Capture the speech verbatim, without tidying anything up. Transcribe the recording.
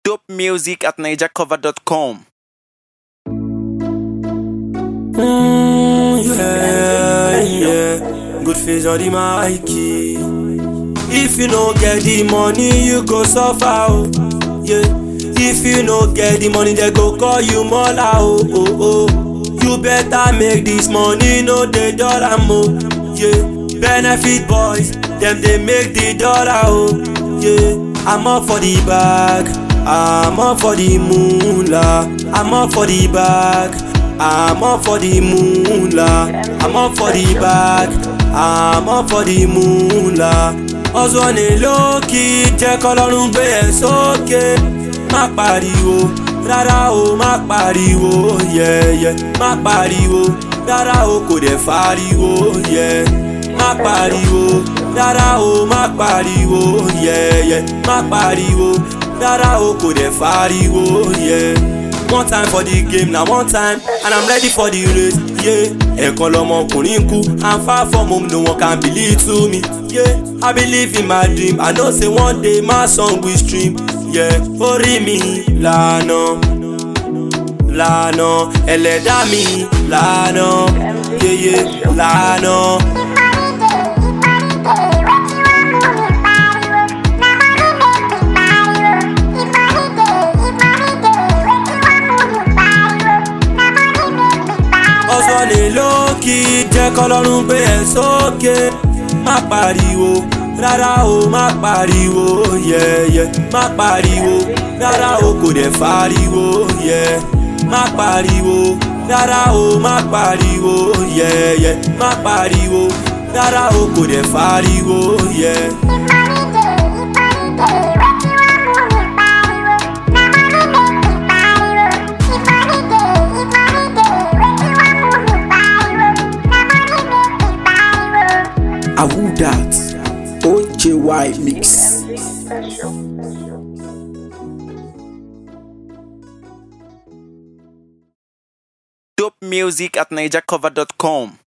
Dope music at naija cover dot com. Mm, yeah, yeah. Good face on the Mikey. If you no get the money, you go suffer. Oh, yeah. If you no get the money, they go call you mola. Oh, oh, oh. You better make this money, no the dollar more. Yeah. Benefit boys, them they make the dollar. Oh, yeah. I'm up for the bag. I'm up for the moolah. I'm up for the bag. I'm up for the moolah. I'm up for the bag. I'm up for the moolah. Ọ̀sán ni lókì jẹ́ kọ́lọ́run gbé ẹ̀ sókè. Má pariwo, rárá o má pariwo, yẹ́yẹ́. Má pariwo, rárá o kò dẹ̀ fariwo, yẹ́. Má pariwo, rárá o má pariwo, yẹ́yẹ́. Má pariwo, rárá o kò dẹ̀ fariwo, yẹ́. One time for the game, now one time, and I'm ready for the race, yeah. Ẹ̀kan lọmọkùnrin kú, I'm far from home, no one can believe to me, yeah. I believe in my dream, I know say one day my song will stream, yeah. Orí mi lànà, lànà, ẹlẹ́dàá mi lànà, yeah, yeah, lànà. Ọ̀sán ni lókì jẹ́ kọ́lọ́run gbé ẹ̀ sókè. Má pariwo, rárá o má pariwo, yẹ́yẹ́. Má pariwo, rárá o kò dẹ̀ fariwo, yẹ́. Má pariwo, rárá o má pariwo, yẹ́yẹ́. Má pariwo, rárá o kò dẹ̀ fariwo, yẹ́. Awudat O J Y Mix. Dope music at naija cover dot com.